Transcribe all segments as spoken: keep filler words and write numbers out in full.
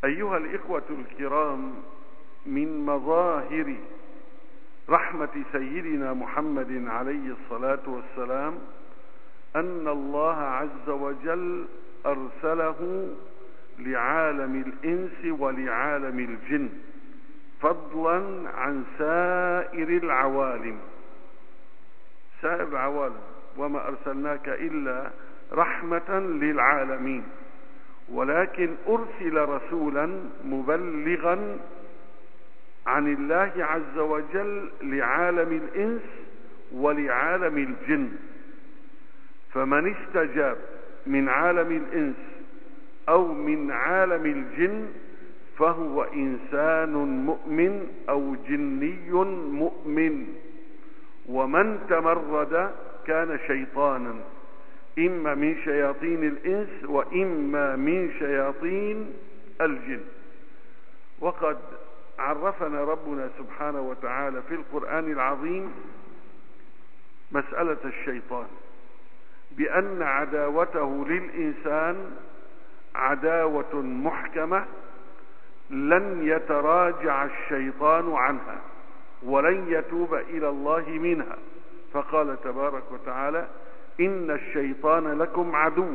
أيها الإخوة الكرام، من مظاهر رحمة سيدنا محمد عليه الصلاة والسلام أن الله عز وجل أرسله لعالم الإنس ولعالم الجن، فضلا عن سائر العوالم. سائر العوالم، وما أرسلناك إلا رحمة للعالمين، ولكن أرسل رسولا مبلغا عن الله عز وجل لعالم الإنس ولعالم الجن. فمن استجاب من عالم الإنس أو من عالم الجن فهو إنسان مؤمن أو جني مؤمن، ومن تمرد كان شيطانا، إما من شياطين الإنس وإما من شياطين الجن. وقد عرفنا ربنا سبحانه وتعالى في القرآن العظيم مسألة الشيطان بأن عداوته للإنسان عداوة محكمة لن يتراجع الشيطان عنها ولن يتوب إلى الله منها. فقال تبارك وتعالى: إن الشيطان لكم عدو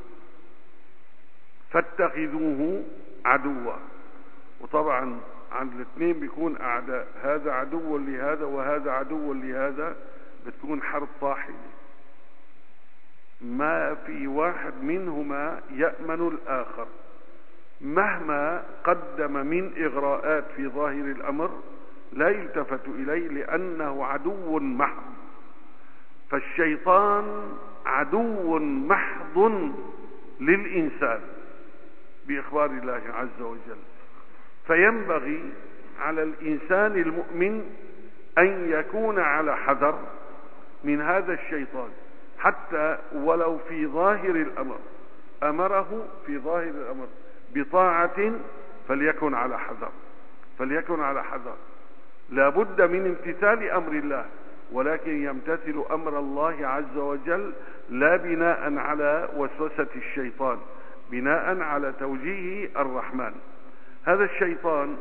فاتخذوه عدوا. وطبعا عند الاثنين بيكون أعداء، هذا عدو لهذا وهذا عدو لهذا، بتكون حرب طاحنة، ما في واحد منهما يأمن الآخر مهما قدم من إغراءات في ظاهر الأمر، لا يلتفت إليه لأنه عدو محض. فالشيطان عدو محض للإنسان بإخبار الله عز وجل. فينبغي على الإنسان المؤمن أن يكون على حذر من هذا الشيطان، حتى ولو في ظاهر الأمر أمره في ظاهر الأمر بطاعة فليكن على حذر، فليكن على حذر. لا بد من امتثال أمر الله، ولكن يمتثل أمر الله عز وجل لا بناء على وسوسة الشيطان، بناء على توجيه الرحمن. هذا الشيطان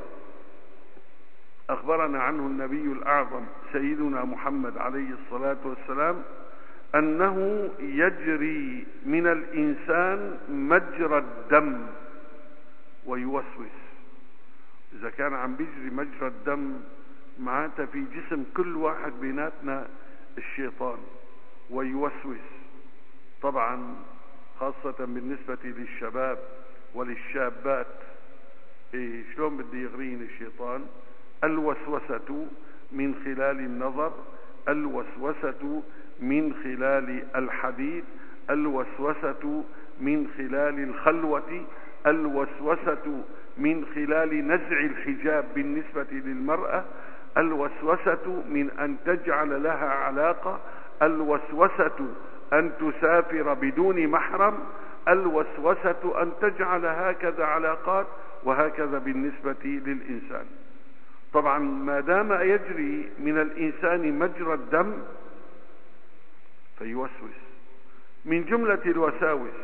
أخبرنا عنه النبي الأعظم سيدنا محمد عليه الصلاة والسلام أنه يجري من الإنسان مجرى الدم ويوسوس. إذا كان عم بيجري مجرى الدم معناتها في جسم كل واحد بيناتنا الشيطان ويوسوس. طبعا خاصة بالنسبة للشباب وللشابات، إيه شلون بدي يغرين الشيطان؟ الوسوسة من خلال النظر، الوسوسة من خلال الحديث، الوسوسة من خلال الخلوة، الوسوسة من خلال نزع الحجاب بالنسبة للمرأة، الوسوسة من أن تجعل لها علاقة، الوسوسة أن تسافر بدون محرم، الوسوسة أن تجعل هكذا علاقات، وهكذا بالنسبة للإنسان. طبعا ما دام يجري من الإنسان مجرى الدم فيوسوس. من جملة الوساوس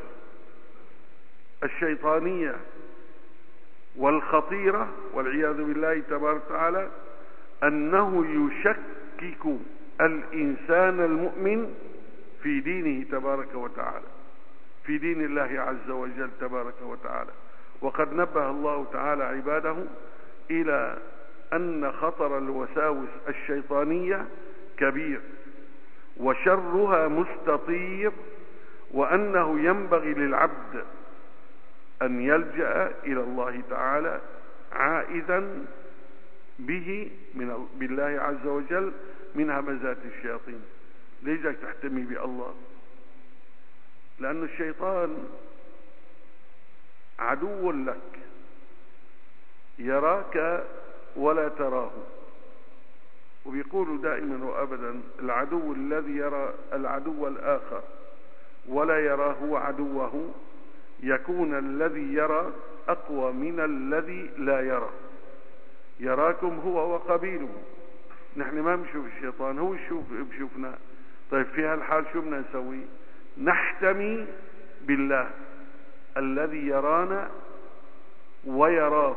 الشيطانية والخطيرة والعياذ بالله تبارك وتعالى أنه يشكك الإنسان المؤمن في دينه تبارك وتعالى، في دين الله عز وجل تبارك وتعالى. وقد نبه الله تعالى عباده إلى أن خطر الوساوس الشيطانية كبير وشرها مستطير، وأنه ينبغي للعبد أن يلجأ إلى الله تعالى عائدا به من بالله عز وجل من همزات الشياطين. ليش بدك تحتمي بالله؟ لأن الشيطان عدو لك، يراك ولا تراه. وبيقولوا دائما وأبدا العدو الذي يرى العدو الآخر ولا يراه عدوه يكون الذي يرى أقوى من الذي لا يرى. يراكم هو وقبيله، نحن ما بنشوف الشيطان، هو يشوف بشوفنا. طيب في هالحال شو بدنا نسوي؟ نحتمي بالله الذي يرانا ويراه،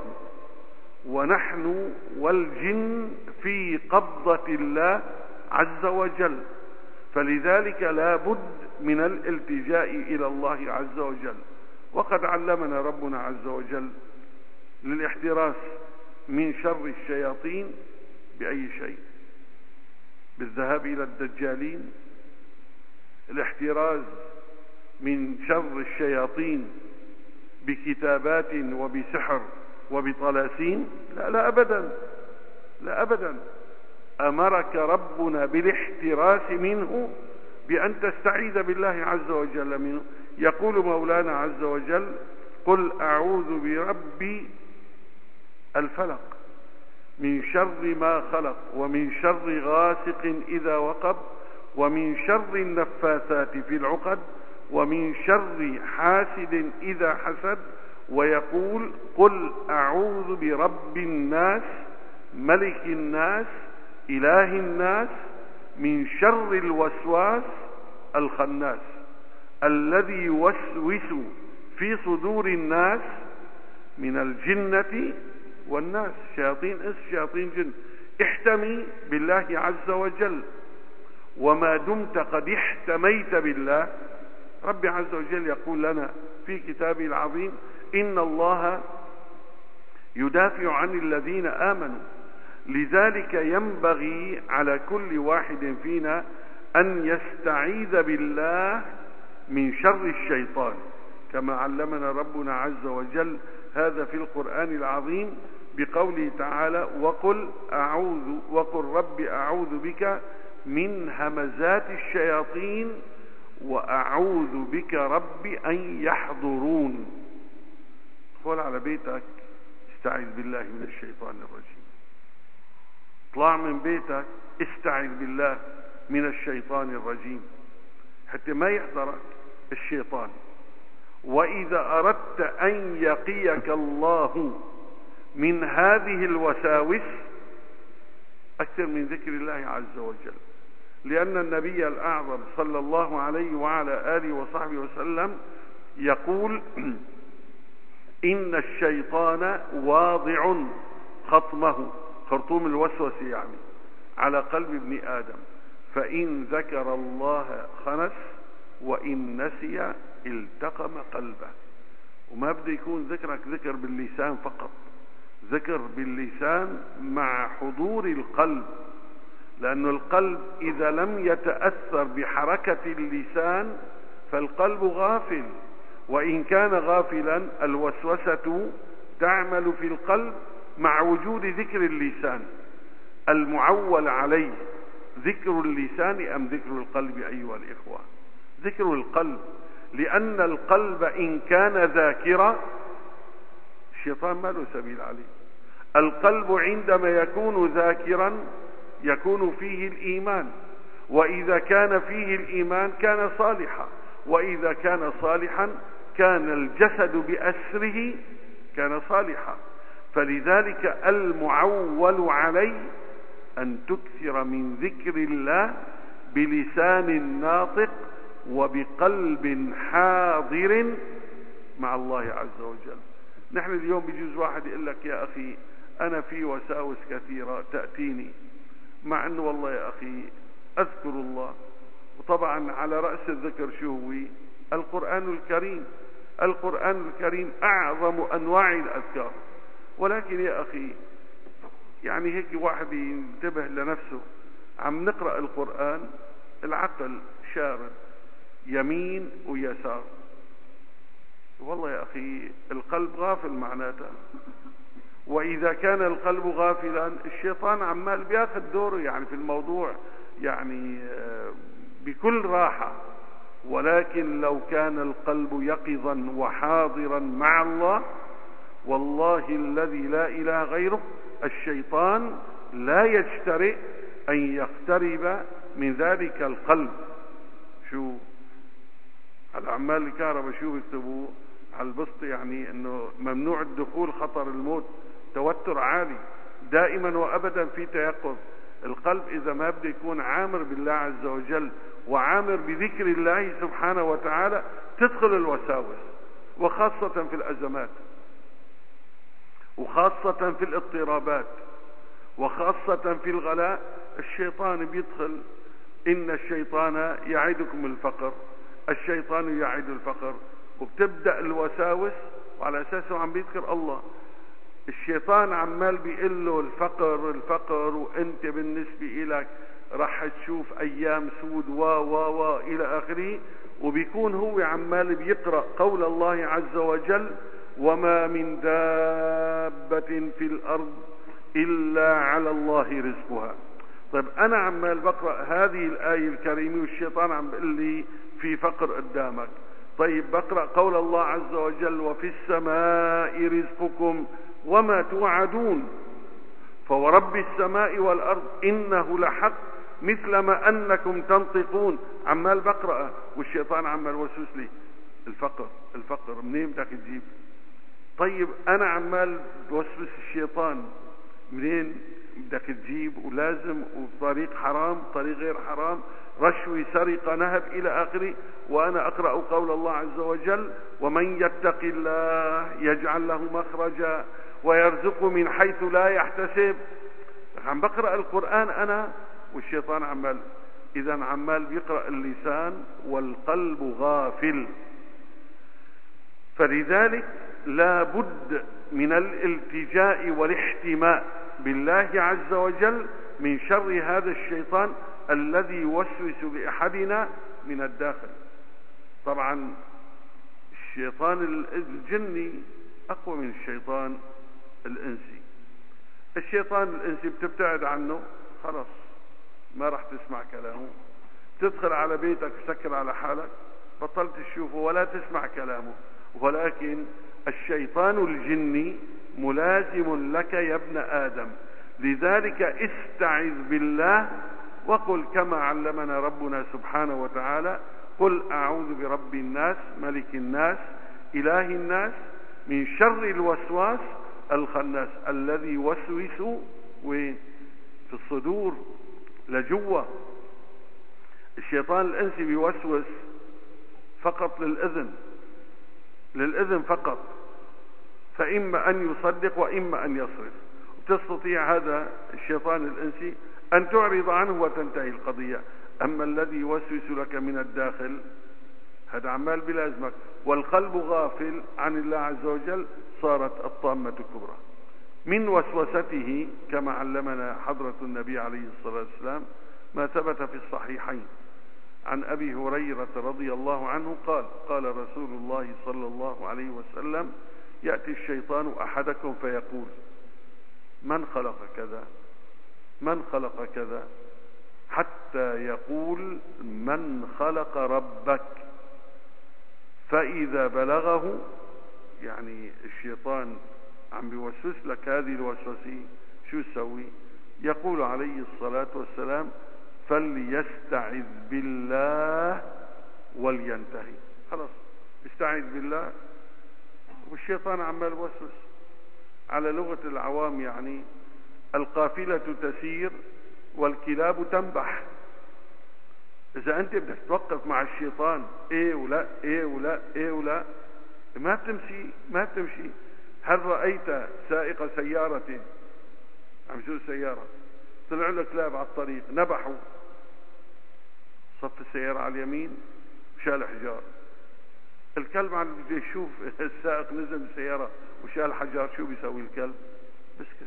ونحن والجن في قبضة الله عز وجل، فلذلك لا بد من الالتجاء إلى الله عز وجل. وقد علمنا ربنا عز وجل للاحتراس من شر الشياطين بأي شيء؟ بالذهاب إلى الدجالين. الاحتراز من شر الشياطين بكتابات وبسحر وبطلاسين؟ لا لا أبدا، لا أبدا. أمرك ربنا بالاحتراس منه بأن تستعيذ بالله عز وجل منه. يقول مولانا عز وجل: قل أعوذ برب الفلق من شر ما خلق ومن شر غاسق إذا وقب ومن شر النفاثات في العقد ومن شر حاسد إذا حسد. ويقول: قل أعوذ برب الناس ملك الناس إله الناس من شر الوسواس الخناس الذي يوسوس في صدور الناس من الجنة والناس. شياطين إنس شياطين جن. احتمي بالله عز وجل، وما دمت قد احتميت بالله. ربي عز وجل يقول لنا في كتابه العظيم: إن الله يدافع عن الذين آمنوا، لذلك ينبغي على كل واحد فينا أن يستعيذ بالله من شر الشيطان، كما علمنا ربنا عز وجل هذا في القرآن العظيم بقوله تعالى: وقل أعوذ وقل رب أعوذ بك من همزات الشياطين وأعوذ بك رب أن يحضرون. ادخل على بيتك استعذ بالله من الشيطان الرجيم. اطلع من بيتك استعذ بالله من الشيطان الرجيم حتى ما يحضرك الشيطان. وإذا أردت أن يقيك الله من هذه الوساوس أكثر من ذكر الله عز وجل، لأن النبي الأعظم صلى الله عليه وعلى آله وصحبه وسلم يقول: إن الشيطان واضع خطمه، خرطوم الوسوس يعني، على قلب ابن آدم، فإن ذكر الله خنس وإن نسي التقم قلبه. وما بده يكون ذكرك ذكر باللسان فقط، ذكر باللسان مع حضور القلب، لأن القلب إذا لم يتأثر بحركة اللسان فالقلب غافل، وإن كان غافلا الوسوسة تعمل في القلب مع وجود ذكر اللسان. المعول عليه ذكر اللسان أم ذكر القلب أيها الإخوة؟ ذكر القلب، لأن القلب إن كان ذاكرا الشيطان ما له سبيل عليه. القلب عندما يكون ذاكرا يكون فيه الإيمان، وإذا كان فيه الإيمان كان صالحا، وإذا كان صالحا كان الجسد بأسره كان صالحا. فلذلك المعول عليه أن تكثر من ذكر الله بلسان ناطق وبقلب حاضر مع الله عز وجل. نحن اليوم بيجوز واحد يقول لك: يا أخي أنا في وساوس كثيرة تأتيني، مع أنه والله يا أخي أذكر الله. وطبعا على رأس الذكر شو هو؟ القرآن الكريم. القرآن الكريم أعظم أنواع الأذكار. ولكن يا أخي يعني هيك واحد ينتبه لنفسه، عم نقرأ القرآن العقل شارد يمين ويسار، والله يا أخي القلب غافل معناته. وإذا كان القلب غافلا الشيطان عمال بياخذ دوره يعني في الموضوع يعني بكل راحة. ولكن لو كان القلب يقظا وحاضرا مع الله، والله الذي لا إله غيره، الشيطان لا يجترئ أن يقترب من ذلك القلب. شو الأعمال الكهرباء شو يكتبوا على البسط؟ يعني انه ممنوع الدخول، خطر الموت، توتر عالي، دائما وابدا في تيقظ. القلب اذا ما بده يكون عامر بالله عز وجل وعامر بذكر الله سبحانه وتعالى تدخل الوساوس، وخاصة في الأزمات. وخاصة في الاضطرابات وخاصة في الغلاء الشيطان بيدخل. إن الشيطان يعدكم الفقر، الشيطان يعد الفقر، وبتبدأ الوساوس وعلى أساسه عم بيذكر الله. الشيطان عمال بيقول له الفقر الفقر، وانت بالنسبة إلك راح تشوف أيام سود و و و إلى آخره. وبيكون هو عمال بيقرأ قول الله عز وجل: وما من دابة في الأرض إلا على الله رزقها. طيب أنا عمال بقرأ هذه الآية الكريمة والشيطان عم بيقول لي في فقر قدامك. طيب بقرأ قول الله عز وجل: وفي السماء رزقكم وما توعدون فورب السماء والأرض إنه لحق مثل ما أنكم تنطقون. عمال بقرأ والشيطان عمال وسوس لي الفقر الفقر، منين بدك تجيب؟ طيب أنا عمال بوسوس الشيطان، منين بدك تجيب؟ ولازم وطريق حرام طريق غير حرام، رشوة سرقة نهب إلى آخره. وأنا أقرأ قول الله عز وجل: ومن يتق الله يجعل له مخرجا ويرزقه من حيث لا يحتسب. عم بقرأ القرآن أنا والشيطان عمال. إذا عمال بيقرأ اللسان والقلب غافل. فلذلك لا بد من الالتجاء والاحتماء بالله عز وجل من شر هذا الشيطان الذي يوسوس لأحدنا من الداخل. طبعا الشيطان الجني أقوى من الشيطان الإنسي. الشيطان الإنسي بتبتعد عنه خلاص ما راح تسمع كلامه، تدخل على بيتك تسكر على حالك بطلت تشوفه ولا تسمع كلامه. ولكن الشيطان الجني ملازم لك يا ابن آدم. لذلك استعذ بالله وقل كما علمنا ربنا سبحانه وتعالى: قل أعوذ برب الناس ملك الناس إله الناس من شر الوسواس الخناس الذي يوسوس في الصدور لجوه. الشيطان الإنسي بيوسوس فقط للإذن للإذن فقط، فإما أن يصدق وإما أن يصرف. وتستطيع هذا الشيطان الإنسي أن تعرض عنه وتنتهي القضية. أما الذي يوسوس لك من الداخل هذا عمال بلازمك، والقلب غافل عن الله عز وجل، صارت الطامة الكبرى. من وسوسته كما علمنا حضرة النبي عليه الصلاة والسلام ما ثبت في الصحيحين عن أبي هريرة رضي الله عنه قال: قال رسول الله صلى الله عليه وسلم: يأتي الشيطان أحدكم فيقول: من خلق كذا من خلق كذا، حتى يقول: من خلق ربك. فإذا بلغه، يعني الشيطان عم بيوسوس لك هذه الوسوسة، شو تسوي؟ يقول عليه الصلاة والسلام: فليستعذ بالله ولينتهي. خلاص استعذ بالله والشيطان عمال وسوس. على لغة العوام يعني القافلة تسير والكلاب تنبح. إذا أنت بدك توقف مع الشيطان إيه ولا إيه ولا إيه ولا ما بتمشي ما بتمشي. هل رأيت سائق سيارة عم يسوق سيارة طلع له كلاب على الطريق نبحوا، صف السيارة على اليمين وشال حجار، الكلب عم بده يشوف السائق نزل من السيارة وشال حجار، شو بيسوي الكلب؟ بسكت.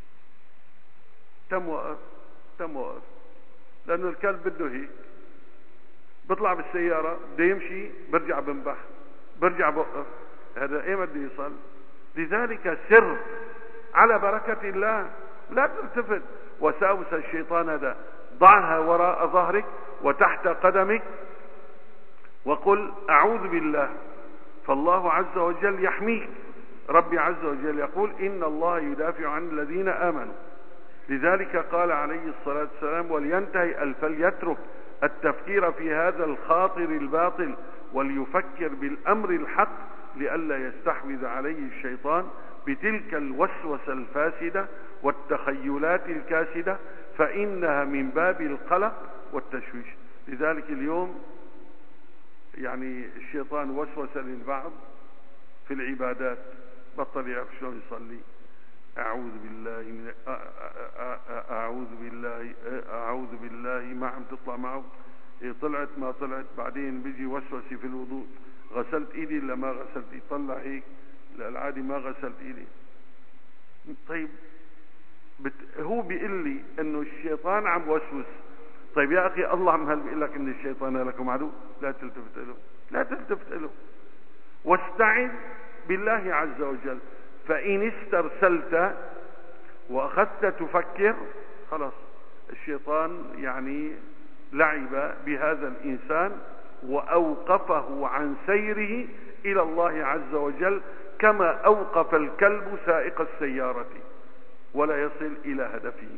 تم وقف تم وقف لأنه الكلب بده هيك. بيطلع بالسيارة بده يمشي برجع بنبح برجع بوقف. هذا ايه بده يصل؟ لذلك سر على بركة الله، لا تلتفت. وساوس الشيطان هذا ضعها وراء ظهرك وتحت قدمك وقل أعوذ بالله، فالله عز وجل يحميك. ربي عز وجل يقول: إن الله يدافع عن الذين آمنوا. لذلك قال عليه الصلاة والسلام: ولينتهي، فليترك التفكير في هذا الخاطر الباطل وليفكر بالأمر الحق لئلا يستحوذ عليه الشيطان بتلك الوسوسة الفاسدة والتخيلات الكاسدة، فإنها من باب القلق والتشويش. لذلك اليوم يعني الشيطان وسوس للبعض في العبادات، بطل يعرف شلون يصلي، أعوذ بالله من أعوذ بالله أعوذ بالله ما عم تطلع معه، طلعت ما طلعت، بعدين بيجي وسوسي في الوضوء، غسلت ايدي ولا ما غسلت ايدي، طلع هيك لا العادي ما غسلت ايدي. طيب بت... هو بيقول لي انه الشيطان عم وسوس. طيب يا اخي الله عم هل بيقول لك ان الشيطان لكم عدو؟ لا تلتفت له، لا تلتفت له، واستعذ بالله عز وجل. فإن استرسلت وأخذت تفكر خلاص الشيطان يعني لعب بهذا الإنسان وأوقفه عن سيره إلى الله عز وجل، كما أوقف الكلب سائق السيارة ولا يصل إلى هدفه.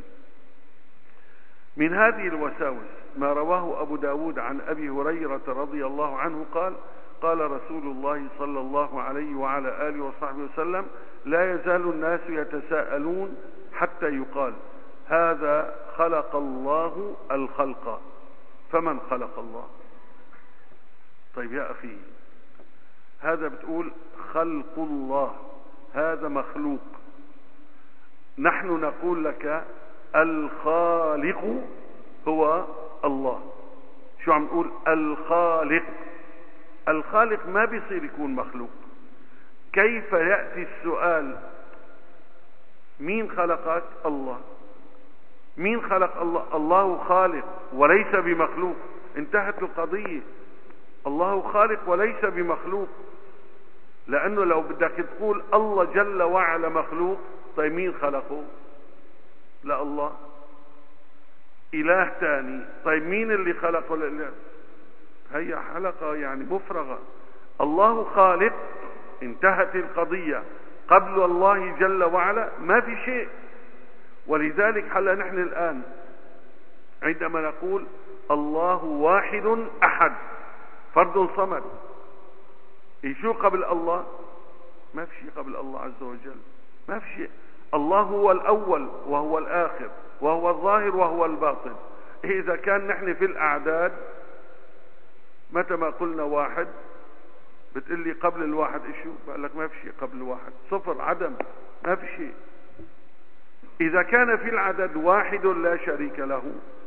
من هذه الوساوس ما رواه أبو داود عن أبي هريرة رضي الله عنه قال: قال رسول الله صلى الله عليه وعلى آله وصحبه وسلم: لا يزال الناس يتساءلون حتى يقال هذا خلق الله الخلق، فمن خلق الله؟ طيب يا أخي هذا بتقول خلق الله، هذا مخلوق. نحن نقول لك الخالق هو الله. شو عم نقول؟ الخالق. الخالق ما بيصير يكون مخلوق. كيف يأتي السؤال مين خلقك؟ الله. مين خلق الله؟ الله خالق وليس بمخلوق. انتهت القضية. الله خالق وليس بمخلوق. لأنه لو بدك تقول الله جل وعلا مخلوق، طيب مين خلقه؟ لا الله. إله تاني، طيب مين اللي خلقه؟ لا. هي حلقة يعني مفرغة. الله خالق، انتهت القضية. قبل الله جل وعلا ما في شيء. ولذلك هلا نحن الآن عندما نقول الله واحد أحد فرد صمد، شو قبل الله؟ ما في شيء قبل الله عز وجل، ما في شيء. الله هو الأول وهو الآخر وهو الظاهر وهو الباطن. إذا كان نحن في الأعداد متى ما قلنا واحد بتقول لي قبل الواحد إيشو؟ بقول لك ما في شيء قبل الواحد، صفر، عدم، ما في شيء. إذا كان في العدد واحد لا شريك له،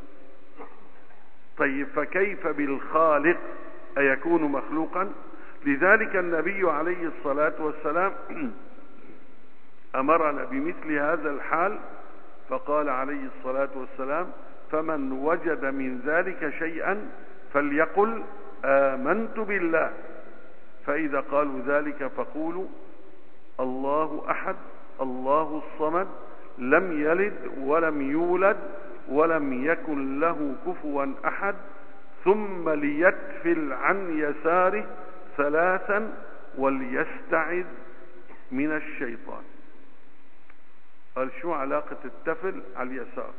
طيب فكيف بالخالق أيكون مخلوقا؟ لذلك النبي عليه الصلاة والسلام أمرنا بمثل هذا الحال، فقال عليه الصلاة والسلام: فمن وجد من ذلك شيئا فليقل آمنت بالله، فإذا قالوا ذلك فقولوا الله أحد الله الصمد لم يلد ولم يولد ولم يكن له كفوا أحد، ثم ليتفل عن يساره ثلاثا وليستعذ من الشيطان. قال شو علاقة التفل على اليسار؟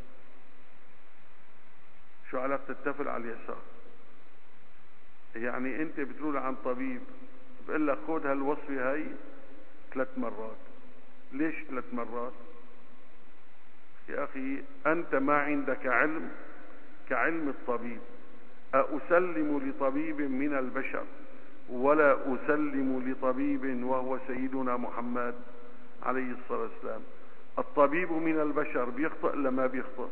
شو علاقة التفل على اليسار؟ يعني انت بتقول عن طبيب بقول لك خذ هالوصفة هاي ثلاث مرات. ليش ثلاث مرات؟ يا أخي أنت ما عندك علم كعلم الطبيب. أسلم لطبيب من البشر ولا أسلم لطبيب وهو سيدنا محمد عليه الصلاة والسلام. الطبيب من البشر بيخطئ ولا ما بيخطئ؟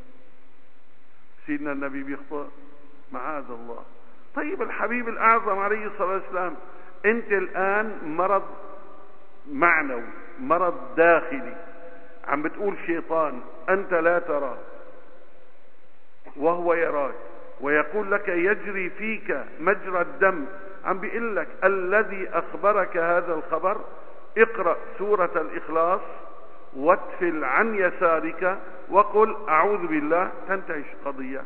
سيدنا النبي بيخطئ؟ معاذ الله. طيب الحبيب الأعظم عليه الصلاة والسلام، أنت الآن مرض معنوي، مرض داخلي، عم بتقول شيطان أنت لا تراه وهو يراك، ويقول لك يجري فيك مجرى الدم. عم بيقول لك الذي أخبرك هذا الخبر اقرأ سورة الإخلاص واتفل عن يسارك وقل أعوذ بالله، تنتهي القضية.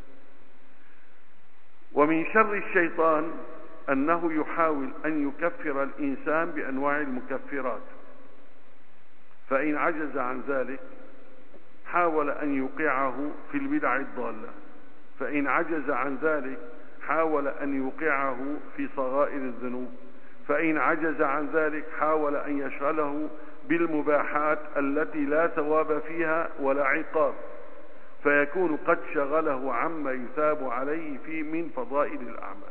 ومن شر الشيطان أنه يحاول أن يكفر الإنسان بأنواع المكفرات، فإن عجز عن ذلك حاول أن يوقعه في البدع الضالة، فإن عجز عن ذلك حاول أن يوقعه في صغائر الذنوب، فإن عجز عن ذلك حاول أن يشغله بالمباحات التي لا ثواب فيها ولا عقاب، فيكون قد شغله عما يثاب عليه فيه من فضائل الأعمال.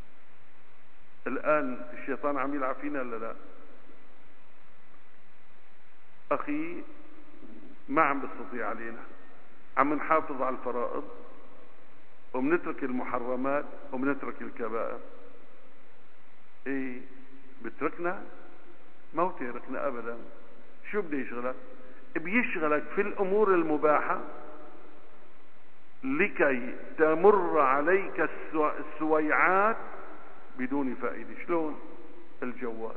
الآن الشيطان عم يلعب فينا ولا لا؟ أخي ما عم بستطيع علينا، عم نحافظ على الفرائض وبنترك المحرمات وبنترك الكبائر. ايه بتركنا؟ ما هو تركنا ابدا. شو بده يشغلك؟ بيشغلك في الامور المباحة لكي تمر عليك السويعات بدون فائدة. شلون؟ الجوال.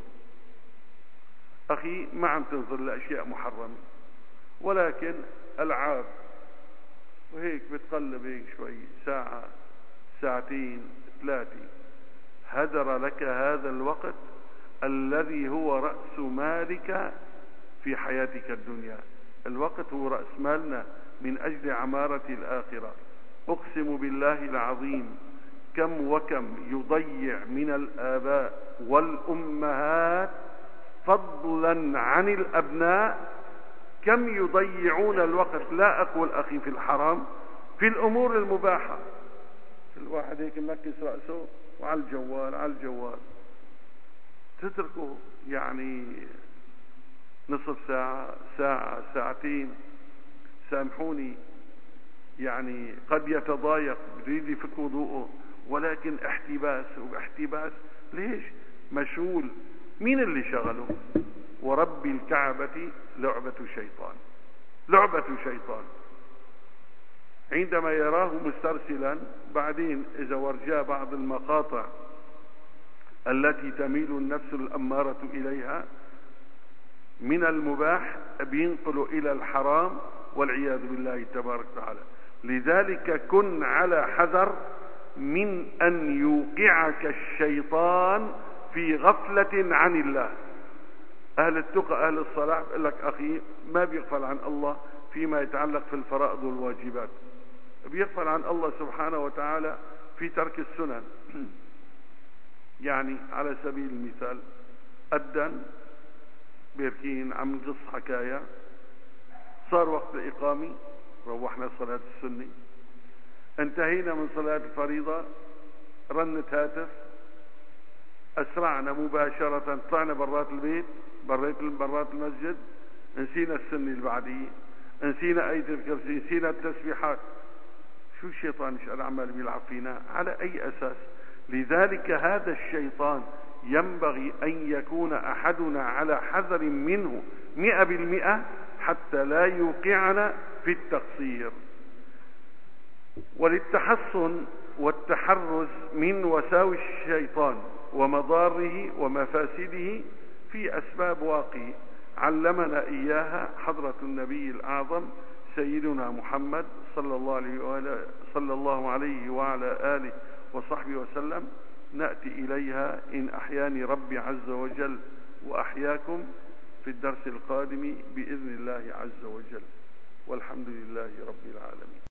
اخي ما عم تنظر لاشياء محرمة ولكن العاب، وهيك بتقلب هيك شوي ساعة ساعتين ثلاثة، هدر لك هذا الوقت الذي هو رأس مالك في حياتك الدنيا. الوقت هو رأس مالنا من أجل عمارة الآخرة. أقسم بالله العظيم كم وكم يضيع من الآباء والأمهات فضلا عن الأبناء، كم يضيعون الوقت، لا أقول أخي في الحرام، في الأمور المباحة. الواحد هيك منكس رأسه وعلى الجوال على الجوال، تتركه يعني نصف ساعة ساعة ساعتين. سامحوني يعني قد يتضايق بريد يفك وضوءه، ولكن احتباس واحتباس. ليش؟ مشغول. مين اللي شغله؟ ورب الكعبة لعبة شيطان، لعبة شيطان. عندما يراه مسترسلا بعدين إذا ورجاه بعض المقاطع التي تميل النفس الأمارة إليها من المباح بينقل إلى الحرام والعياذ بالله تبارك وتعالى. لذلك كن على حذر من أن يوقعك الشيطان في غفلة عن الله. أهل التقى أهل الصلاح بيقول لك أخي ما بيغفل عن الله فيما يتعلق في الفرائض والواجبات، بيغفل عن الله سبحانه وتعالى في ترك السنن. يعني على سبيل المثال أدن بيركين عم نقص حكاية، صار وقت الإقامة روحنا صلاة السنة، انتهينا من صلاة الفريضة رنت هاتف، أسرعنا مباشرة طلعنا برات البيت برات برات المسجد، نسينا السنة اللي بعديه، نسينا آية الكرسي، نسينا التسبيحات. شو الشيطان ايش عمال بيلعب فينا؟ على أي أساس؟ لذلك هذا الشيطان ينبغي أن يكون أحدنا على حذر منه مئة بالمئة حتى لا يوقعنا في التقصير. وللتحصن والتحرز من وساوس الشيطان ومضاره ومفاسده في أسباب واقعية علمنا إياها حضرة النبي الأعظم سيدنا محمد صلى الله عليه وآله صلى الله عليه وعلى آله وصحبه وسلم. نأتي إليها إن أحياني ربي عز وجل وأحياكم في الدرس القادم بإذن الله عز وجل، والحمد لله رب العالمين.